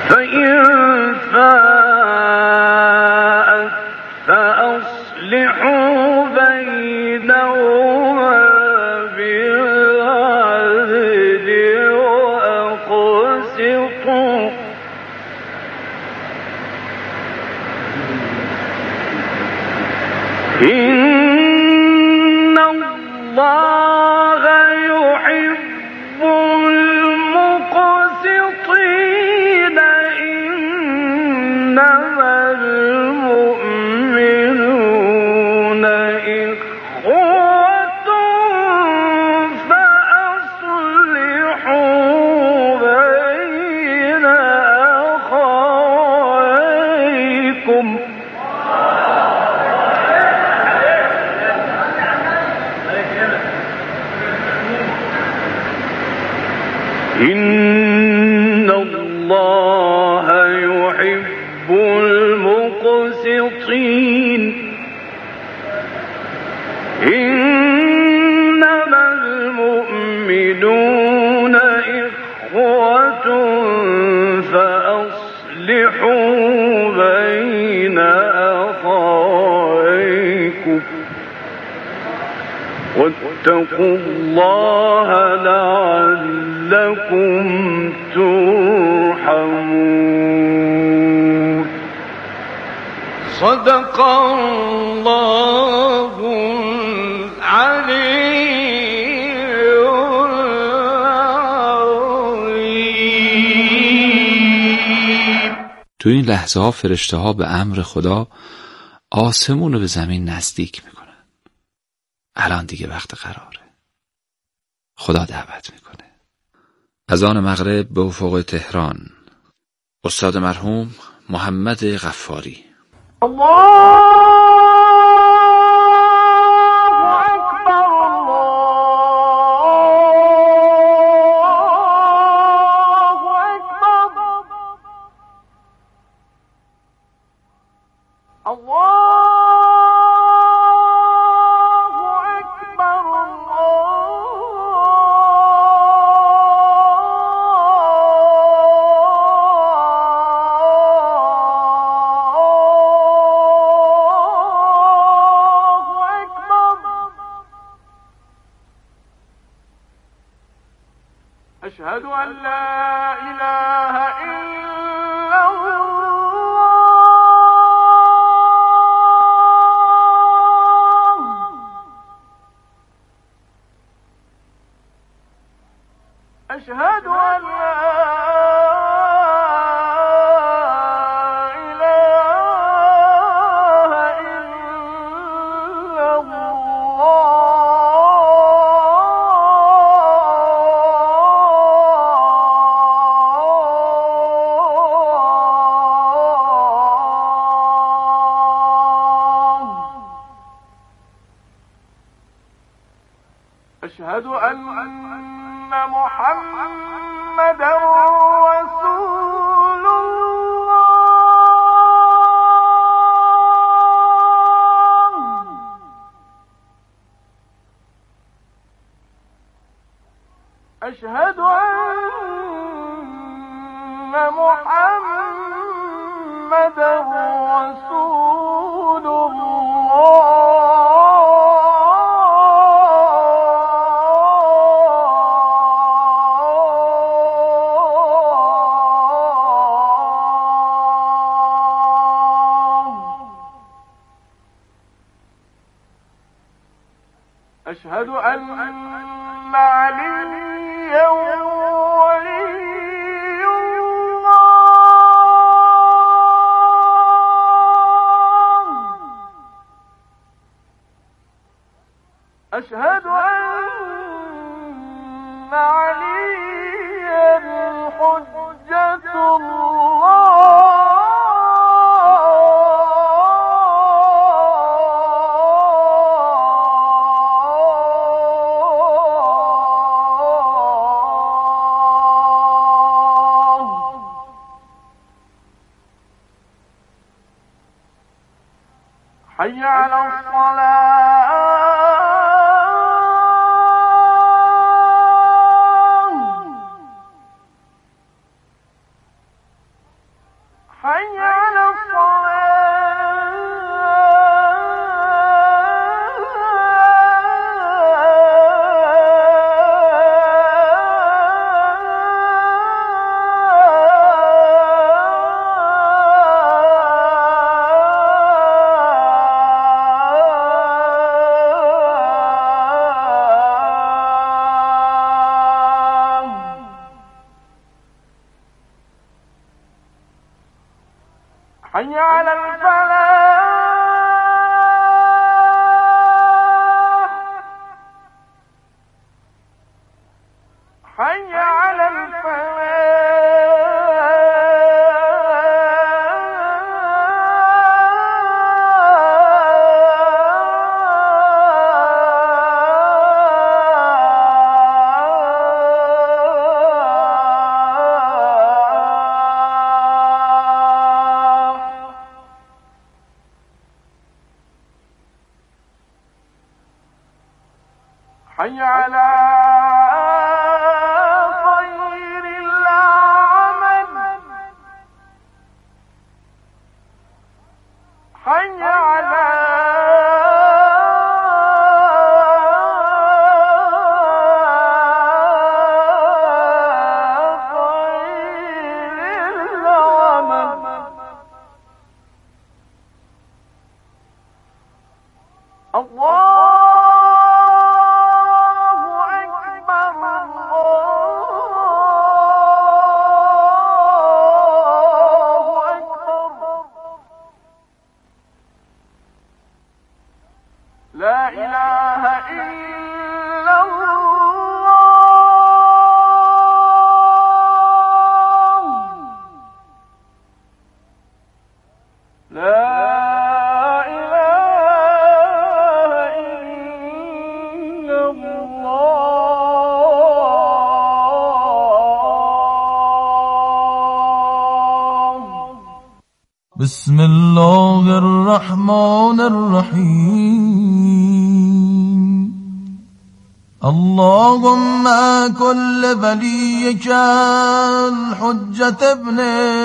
فإن فاءت فأصلحوا بينهما بالعدل وأقسطوا إن الله يحب المقسطين إنما المؤمنون إخوة فأصلحوا بين أخويكم إن الله يحب المقسطين إنما المؤمنون إخوة فأصلحوا بين أخويكم واتقوا الله لعلكم ترحمون. صدق الله العلي العظيم. تو این لحظه ها فرشته ها به امر خدا آسمون رو به زمین نزدیک میکنن. الان دیگه وقت قراره. خدا دعوت میکنه. اذان مغرب به افق تهران. استاد مرحوم محمد غفاری. أشهد أن لا إله إلا الله أشهد أن لا أشهد أن محمدا رسول الله أشهد أن محمدا رسول الله أشهد أن عليا ولي الله أشهد أن عليا حجة الله حي على الصلاة حي على حي على الفلاح حي على حي على خير العمل حي على خير العمل الله لا إله إلا الله لا إله إلا الله بسم الله الرحمن الرحيم اللهم كل وليك الحجة ابن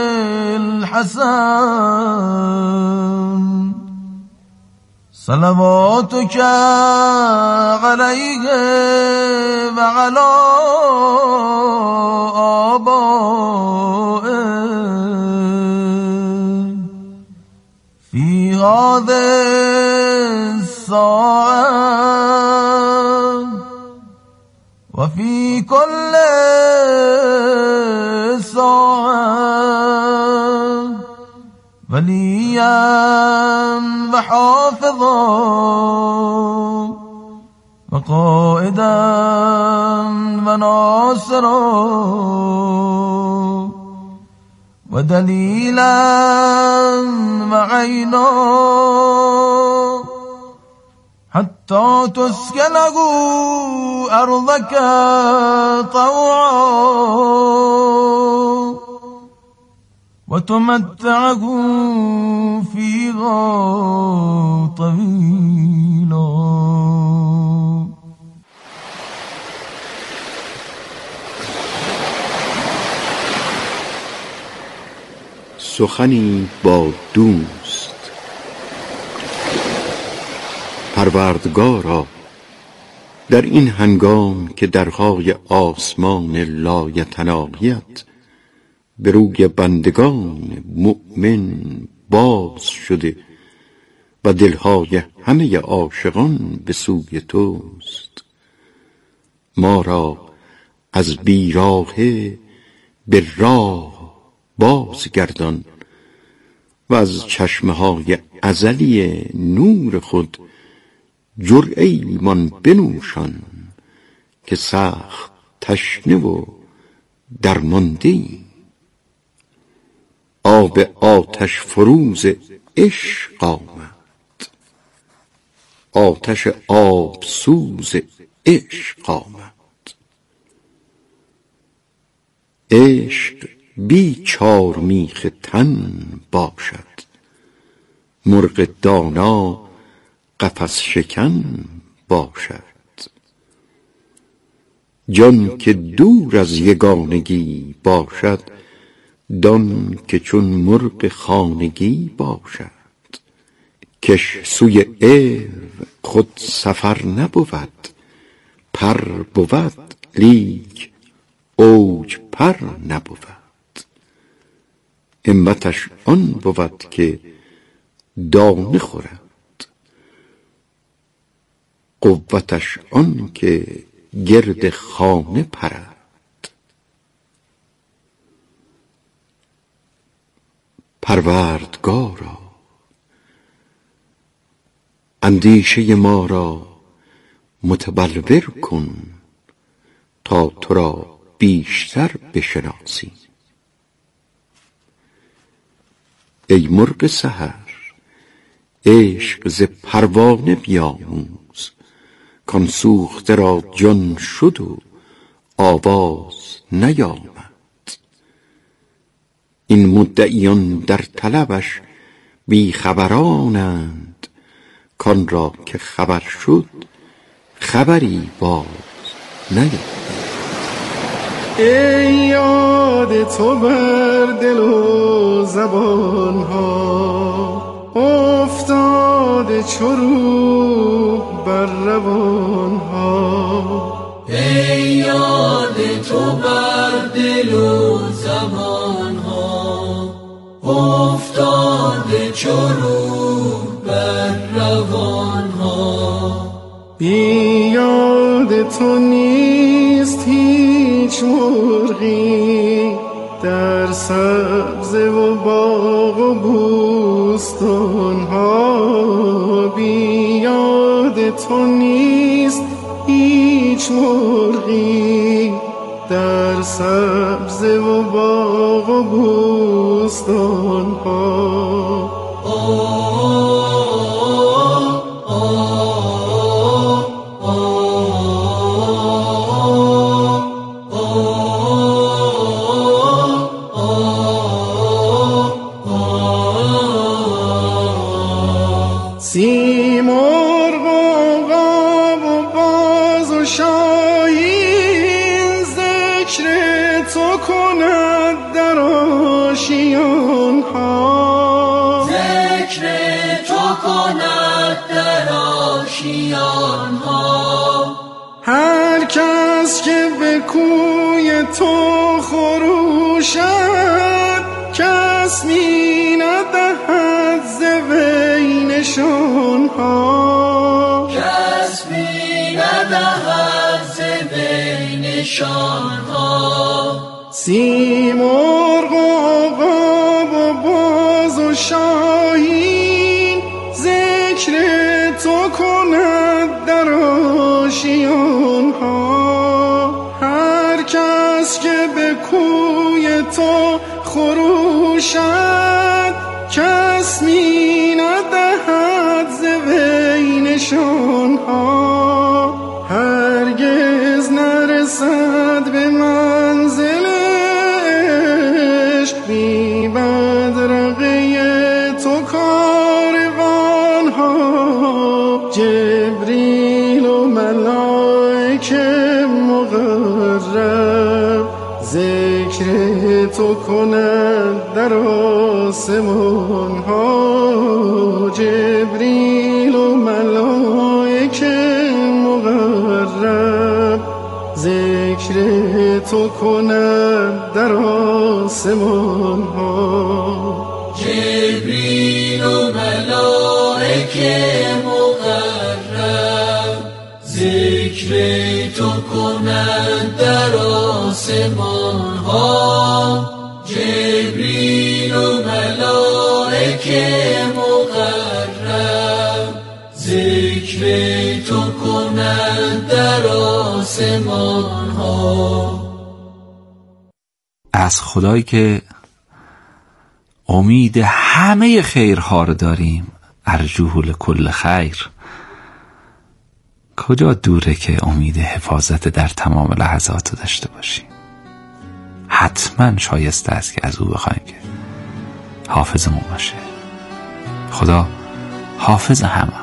الحسن صلواتك عليه وعلى آبائه في هذه الساعة وفي كل ساعة وليا وحافظا وقائدا وناصرا ودليلا وعينا حتى تسكنه أرضك طوعا وتمتعه فيها طويلا. سخنی با دوست. پروردگارا، در این هنگام که درهای آسمان لایتناهیت به روی بندگان مؤمن باز شده و دلهای همه عاشقان به سوی توست، ما را از بیراهه به راه بازگردان و از چشمه‌های ازلی نور خود جرعه ایمان بنوشان که سخت تشنه و درمانده‌ایم. آب آتش فروز عشق آمد، آتش آب سوز عشق آمد. عشق بی چارمیخ تن باشد، مرغ دانا قفس شکن باشد. جان که دور از یگانگی باشد، دان که چون مرغ خانگی باشد، کش سوی علم خود سفر نبود. پر بود لیک اوج پر نبود. همتش آن بود که دانه خورد، قوتش آن که گرد خانه پرد. پروردگارا اندیشه ما را متبلور کن، تا تو را بیشتر بشناسیم. ای مرغ سحر عشق ز پروانه بیاموز، کان سوخته را جان شد و آواز نیامد. این مدعیان در طلبش بی خبرانند، کان را که خبر شد خبری باز نیامد. ای یاد تو بر دل و زبان ها، افتاده چو روح بر روان ها. ای یاد تو بر دل و زبان ها، افتاده چو روح بر روان ها. بی یاد تو نیست هیچ مرغی، در سبزه و باغ و بوستان ها. بی یاد تو نیست هیچ مرغی، در سبزه و باغ و بوستان ها. سیمرغ و قاب و باز و شاهین، ذکر تو کند در آشیان ها. ذکر تو کند در آشیان ها. هر کس که به کوی تو خروشد، کس می ندهد ز وی نشان ها. کس می ندهد ز وی نشان ها. سیمرغ و قاب و باز و شاهین، ذکر تو کند در آشیان ها. هر کس که به کوی تو خروشد، کس می ندهد ز وی نشان ها. هرگز نرسد به منزل عشق، بی بدرقه تو کاروان ها. جبریل و ملائک مقرب، ذکر تو کند در آسمان ها. جبریل و ملائک مقرب، ذکر تو کند در آسمان ها. جبریل و ملائک مقرب، ذکر تو کند در آسمان ها. جبریل و ملائک مقرب، ذکر تو کند در آسمان ها. از خدایی که امید همه خیرها رو داریم، ارجوه لکل خیر، کجا دوره که امید حفاظت در تمام لحظات رو داشته باشیم. حتما شایسته است که از او بخوایم که حافظمون باشه. خدا حافظ همه.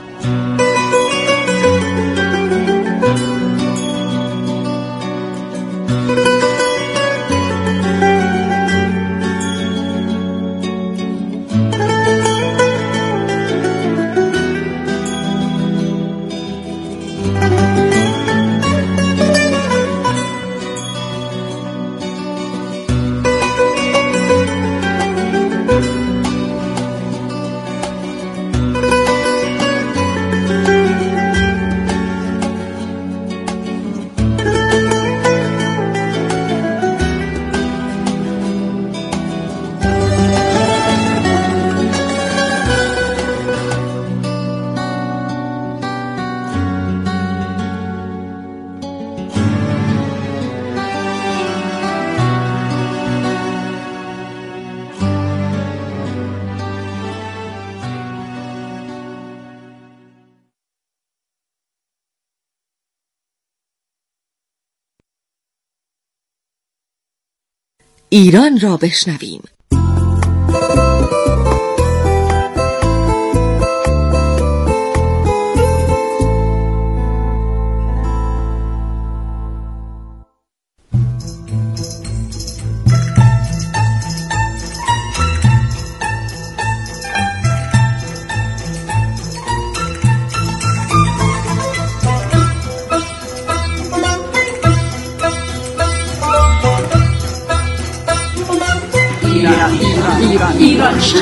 ایران را بشنویم. ایران شهر.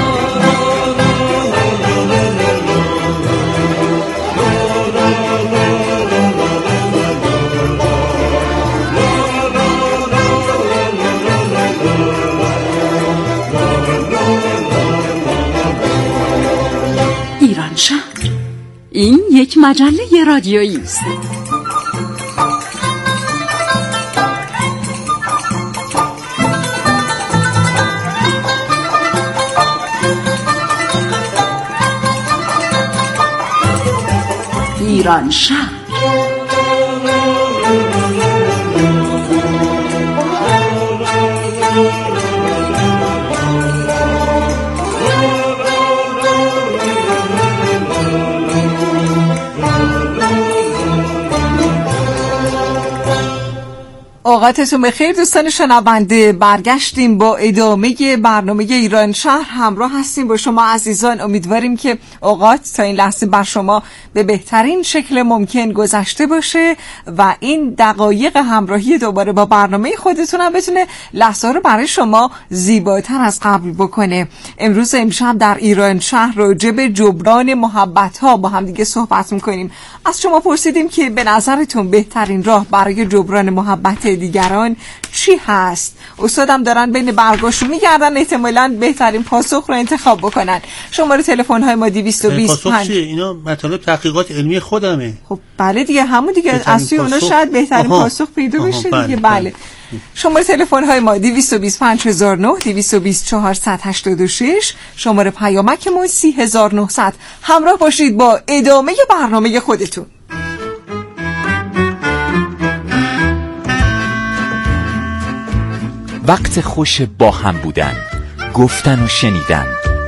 ایران شهر این یک مجله رادیویی است. ایران شهر. اوقاتتون بخیر دوستان شنونده. برگشتیم با ادامه برنامه ایران شهر. همراه هستیم با شما عزیزان. امیدواریم که اوقات تا این لحظه بر شما به بهترین شکل ممکن گذشته باشه و این دقایق همراهی دوباره با برنامه خودتون هم بتونه لحظه رو برای شما زیباتر از قبل بکنه. امشب در ایران شهر راجع به جبران محبت ها با هم دیگه صحبت میکنیم. از شما پرسیدیم که به نظرتون بهترین راه برای جبران محبت دیگران چی هست؟ استادم دارن بین برگاشون میگردن احتمالاً بهترین پاسخ رو انتخاب بکنن. شماره تلفن های ما 220 پاسخ چیه؟ اینا مطالب تحقیقات علمی خودمه. خب بله دیگه، همون دیگه اصلی اونا شاید بهترین پاسخ پیدا بشه دیگه. بله. شماره تلفن های ما 225009 220486. شماره پیامکمون 3900. همراه باشید با ادامه برنامه خودتون. وقت خوش با هم بودن، گفتن و شنیدن.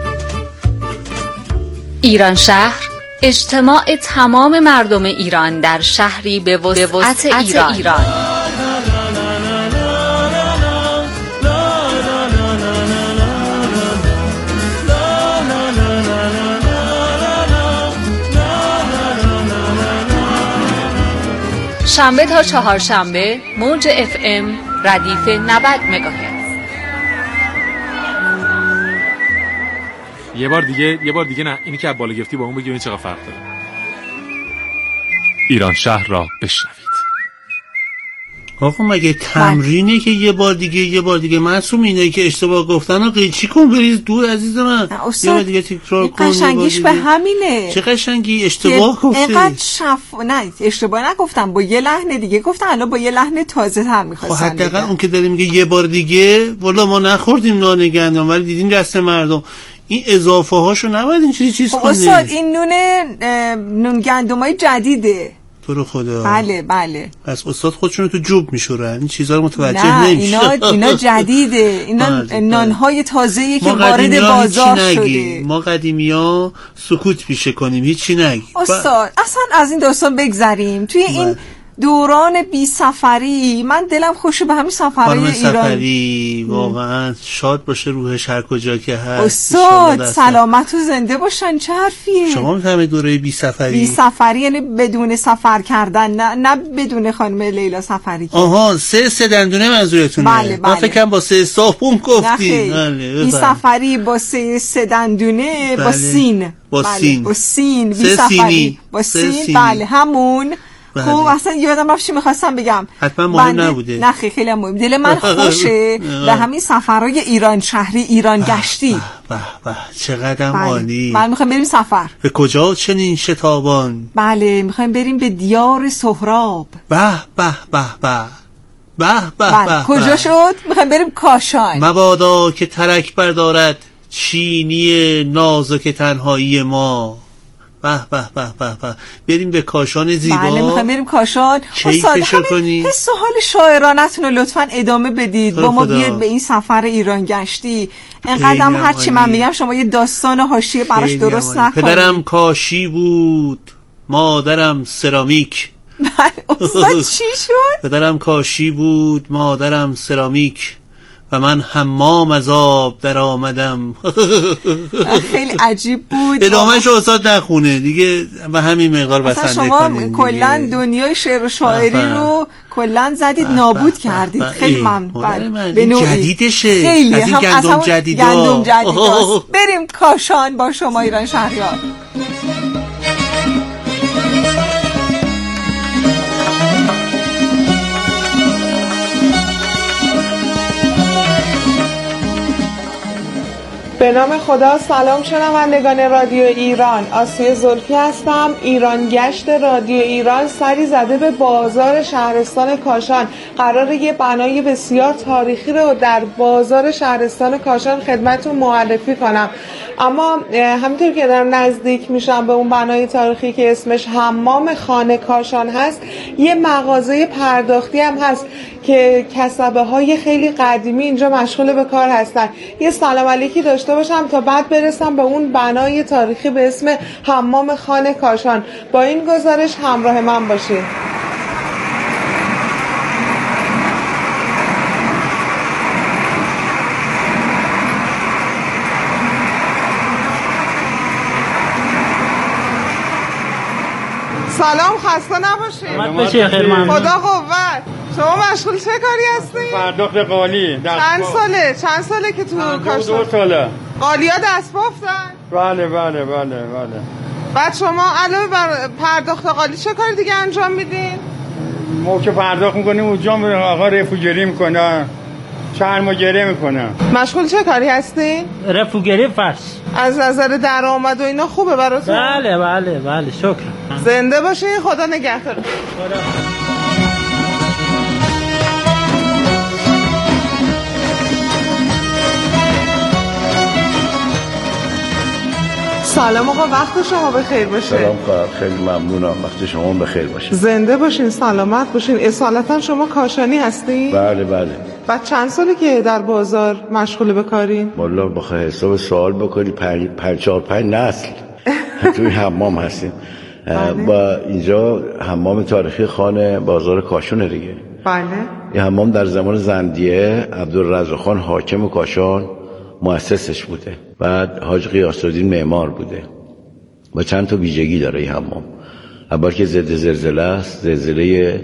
ایران شهر اجتماع تمام مردم ایران در شهری به وسعت ایران. شنبه تا چهارشنبه موج FM ردیف 90 مگاهرتز. یه بار دیگه نه، اینی که بالا گفتی با اون بگیم چقدر فرق داره. ایران شهر را بشنوید. آقا مگه تمرینه که یه بار دیگه معصوم اینایی که اشتباه گفتن قیچی کن بریز دور عزیز من. یه بار دیگه تکرار کن. قشنگیش به همینه. چه قشنگی؟ اشتباه گفتی. اینقدر نه اشتباه نگفتم، با یه لحن دیگه گفتن، الان با یه لحن تازه تر می‌خواستن. خب حداقل اون که داره میگه یه بار دیگه، والا ما نخوردیم نان گندم ولی دیدیم دست مردم. این اضافه هاشو نباید این چیز کنید. استاد این نون گندمای جدیده. تو رو خدا. بله. پس استاد خودشونو تو جوب میشورن. این چیزا رو متوجه نمیشه. اینا جدیده. اینا نانهای تازه‌ای که وارد بازار شده. ما قدیمی‌ها سکوت پیشه کنیم، هیچی نگی. استاد اصلا از این داستان بگذریم. توی این دوران بی سفری من دلم خوشه به همین سفرهای ایران. سفری واقعا شاد باشه روحش هر کجا که هست. استاد سلامت و زنده باشن. چه حرفیه؟ شما میفهمید دوره بی سفری یعنی بدون سفر کردن، نه بدون خانم لیلا سفری. آها سه دندونه منظورتونه. بله. من فکرم با سه صابون گفتی. بی سفری با سه دندونه. با سین بی سفری با سین. بله همون. خب اصلا یادم رفت چی می‌خواستم بگم. حتما مهم نبوده. نه خیلی مهم. دل من خوشه به همین سفرهای ایران شهری، ایران گشتی. به چقدر عالی. من می‌خوام بریم سفر. به کجا چنین شتابان؟ بله می‌خوایم بریم به دیار سهراب. به کجا شد؟ می‌خوایم بریم کاشان. مبادا که ترک بردارد چینی نازک تنهایی ما. به به به به به. بریم به کاشان زیبا. بله میخوایم بریم کاشان. کیفشو کنی. حس و حال شاعرانتون رو لطفاً ادامه بدید. با ما بیاید به این سفر ایران گشتی. اینقدرم هرچی من میگم شما یه داستان حاشیه براش درست نکنید. پدرم کاشی بود، مادرم سرامیک. استاد چی شد؟ پدرم کاشی بود، مادرم سرامیک و من حمام از آب در آمدم. خیلی عجیب بود. ادامهش استاد نخونه دیگه، به همین مقدار بسنده کنیم. شما کلا دنیای شعر و شاعری رو کلا زدید نابود کردید. خیلی ممنون. به نوعی جدیدشه. خیلی از این گندم جدیداست. بریم کاشان با شما ایران شهریار. به نام خدا. سلام شنوندگان رادیو ایران، آسیه زلفی هستم. ایران گشت رادیو ایران سری زده به بازار شهرستان کاشان. قراره یه بنای بسیار تاریخی رو در بازار شهرستان کاشان خدمتتون معرفی کنم. اما همینطور که دارم نزدیک میشم به اون بنای تاریخی که اسمش حمام خانه کاشان هست، یه مغازه پرداختی هم هست که کسبه های خیلی قدیمی اینجا مشغول به کار هستن. یه سلام علیکی داشته باشم تا بعد برسم به اون بنای تاریخی به اسم حمام خانه کاشان. با این گزارش همراه من باشید. سلام، خسته نباشید. خدا قوت. شما مشغول چه کاری هستید؟ پرداخت قالی. چند ساله که تو کاشان؟ 2 ساله. قالیا دست بافتن؟ بله. بعد شما علاوه بر پرداخت قالی چه کار دیگه انجام میدین؟ ما که پرداخت میکنیم اونجا آقا رفوگری میکنن، چرمگری میکنن. مشغول چه کاری هستین؟ رفوگری فرش. از نظر درآمد و اینا خوبه براتون؟ بله شکر. زنده باشین. خدا نگهدار. سلام آقا، وقت شما بخیر باشه. سلام خواهر، خیلی ممنونم. وقت شما بخیر باشه. زنده باشین، سلامت باشین. اصالتا شما کاشانی هستی؟ بله. بعد چند ساله که در بازار مشغول به کارین؟ والله بخواه حساب سوال بکنی 5 نسل توی حمام هستیم. با اینجا حمام تاریخی خانه بازار کاشونه دیگه. بله. این حمام در زمان زندیه عبدالرزاق خان حاکم کاشان مؤسسش بوده. بعد حاج غیاث‌الدین معمار بوده و چند تا ویژگی داره این حمام. اول که ضد زلزله است. زلزله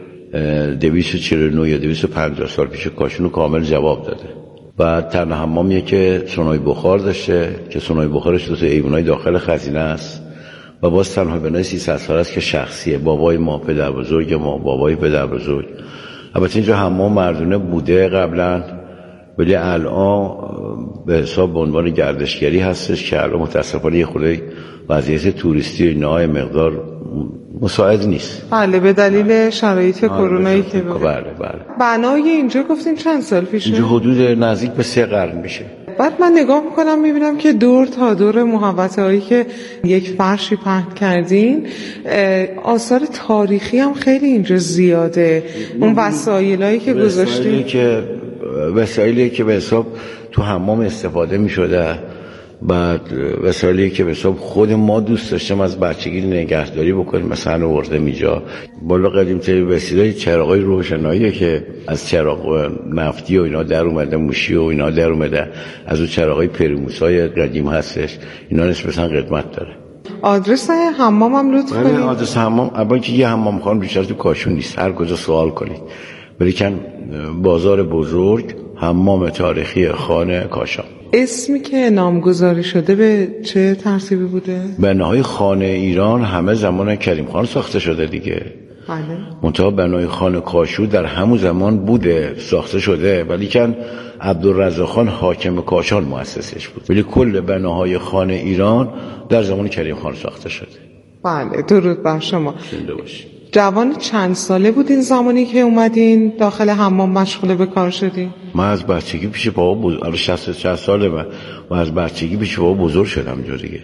249 یا 250 سال پیش کاشون رو کامل جواب داده. بعد تنها حمامیه که سونای بخار داشته که سونای بخارش تو ایوانای داخل خزینه است و باز تنها بنای 300 سال است که شخصیه. بابای ما، پدر بزرگ ما، بابای پدر بزرگ. البته اینجا حمام مردونه بوده قبلا، ولی الان به حساب به عنوان گردشگری هستش که الان متاسفانه یه خورده وضعیت توریستی اینا مقدار مساعد نیست. بله، به دلیل شرایط کرونایی که بله. بنای اینجا گفتین چند سال پیشه؟ اینجا حدود نزدیک به 3 قرن میشه. بعد من نگاه میکنم میبینم که دور تا دور محوطه هایی که یک فرشی پهن کردین آثار تاریخی هم خیلی اینجا زیاده. اون وسایلایی که گذاشتین، وسایلی که به حساب تو حمام استفاده میشده. بعد وسایلی که به حساب خود ما دوست داشتم از بچگی نگهداری بکنیم، مثلا آورده میجا بالا قدیم‌ترین وسیله چراغای روشنایی که از چراغ نفتی و اینا در اومده، موشی و اینا در اومده، از اون چراغای پریموسای قدیم هستش. اینا نسبتاً قدمت داره. آدرس حمام هم لطف کنید. آدرس حمام اول که یه حمام خانه بیشتر تو کاشون نیست، هر کجا سوال کنید. ولیکن بازار بزرگ حمام تاریخی خانه کاشان. اسمی که نامگذاری شده به چه ترتیبی بوده؟ بناهای خانه ایران همه زمان کریم خان ساخته شده دیگه. بله. منتها بنای خانه کاشو در همون زمان بوده، ساخته شده، ولیکن عبدالرزاق خان حاکم کاشان مؤسسش بود. ولی کل بناهای خانه ایران در زمان کریم خان ساخته شده. بله، درود بر شما. زنده باشید. جوان چند ساله بودین زمانی که اومدین داخل حمام مشغول به کار شدین؟ من از بچگی پیش بابا 60 ساله و از بچگی پیش بابا بزرگ شدم اینجا دیگه.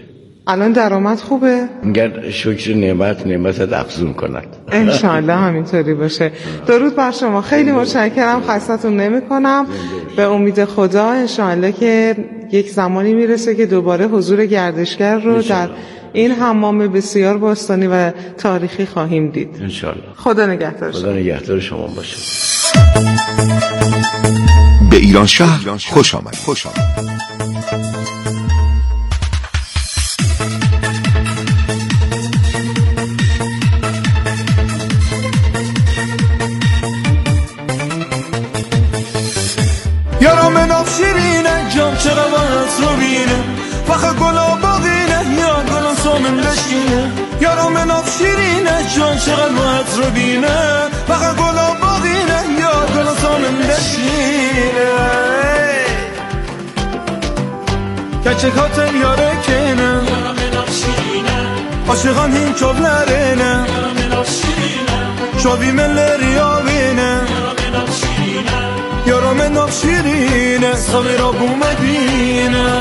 الان درآمد خوبه؟ میگن شکر نعمت افزون کند. انشالله همینطوری باشه. درود بر شما، خیلی متشکرم، خستتون نمی‌کنم. به امید خدا انشالله که یک زمانی میرسه که دوباره حضور گردشگر رو در این حمام بسیار باستانی و تاریخی خواهیم دید انشالله. خدا نگهدار. خدا نگهدار شما باشه. به ایران شهر خوش آمد. یارو من شیرینه جام چرا باید رو بینه فقط گلا باقینه یا گلا سامن بشینه یارو من شیرینه جام چرا باید رو بینه فقط گلا باقینه یا گلا سامن بشینه کچه کاتم یاره کنه یارو من شیرینه عاشقان هین چوبلرینه یارو من شیرینه شوی من لیابینه یارو من شیرینه سامی را بو مدینه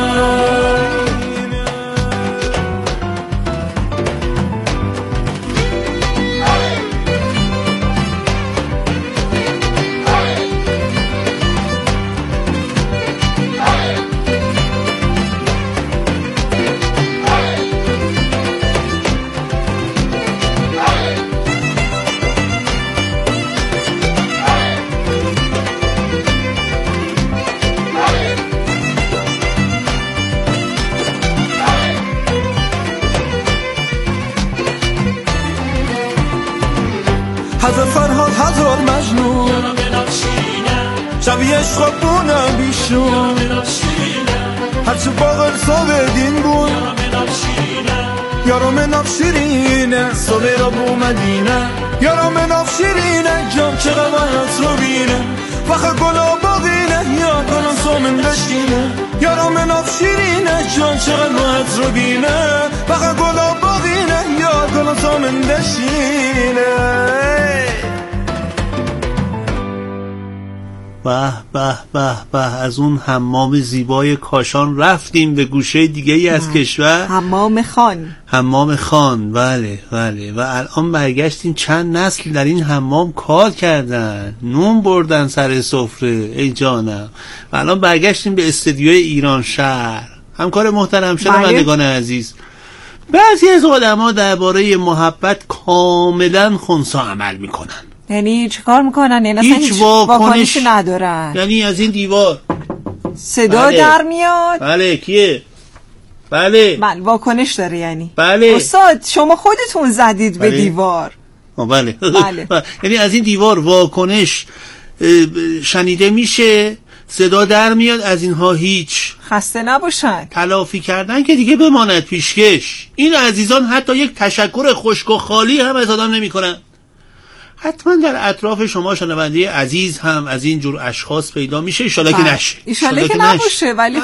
هزار فرهاد هزار مجنون شبیه عشق بونه بیشون هرچه باقر صبح دین بون یارو من شیرینه صبح را بو مدینه یارو من شیرینه جام چرا باید رو بینه وقت گلا باقینه یا گلا سامن بشینه یارو من شیرینه جام چرا باید رو بینه وقت گلا باقینه یا گلا سامن بشینه به به به به. از اون حمام زیبای کاشان رفتیم به گوشه دیگه ای از کشور، حمام خان. بله بله. و الان برگشتیم، چند نسل در این حمام کار کردن، نون بردن سر سفره. ای جانم. و الان برگشتیم به استدیوی ایران شهر. همکار محترم شنوندگان عزیز، بعضی از آدم‌ها درباره محبت کاملا خنثی عمل میکنن. یعنی چه کار میکنن؟ یعنی هیچ واکنشی ندارن. یعنی از این دیوار صدا در میاد. بله. کیه؟ بله واکنش داره. یعنی بله استاد شما خودتون زدید به دیوار. بله. یعنی از این دیوار واکنش شنیده میشه، صدا در میاد، از اینها هیچ. خسته نباشن. تلافی کردن که دیگه بماند پیشکش. این عزیزان حتی یک تشکر خشک و خالی هم از آدم نمی کنن. حتما در اطراف شما شنونده عزیز هم از این جور اشخاص پیدا میشه. ایشالا که نشه. ایشالا که نباشه. ولی